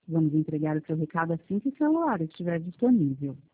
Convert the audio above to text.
Vamos entregar o seu recado assim que o celular estiver disponível.